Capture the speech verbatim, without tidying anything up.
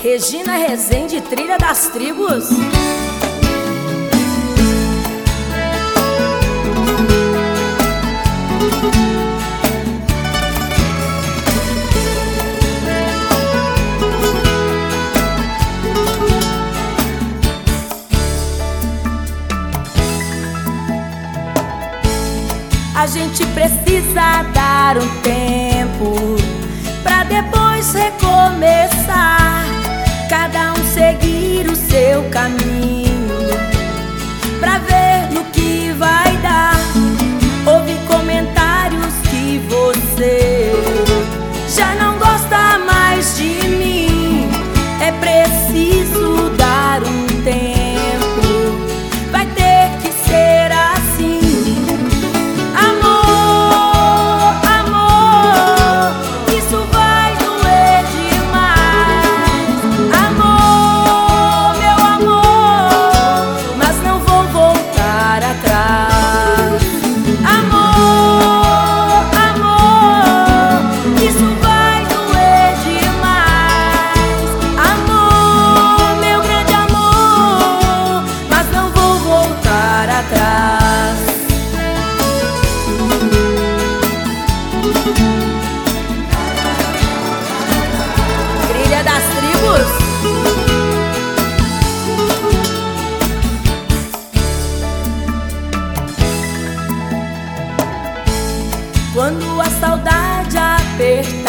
Regina Rezende, Trilha das Tribos. A gente precisa dar um tempo pra depois recomeçar, cada um seguir o seu caminho, pra ver no que vai dar. Ouvi comentários que você já não gosta mais de mim. É preciso dar um tempo, vai ter que ser assim. Amor, amor, isso vai doer demais. Amor, meu amor, mas não vou voltar atrás. Amor, amor, isso vai doer demais. Amor, meu grande amor, mas não vou voltar atrás. Trilha das Tribos. Quando a saudade apertar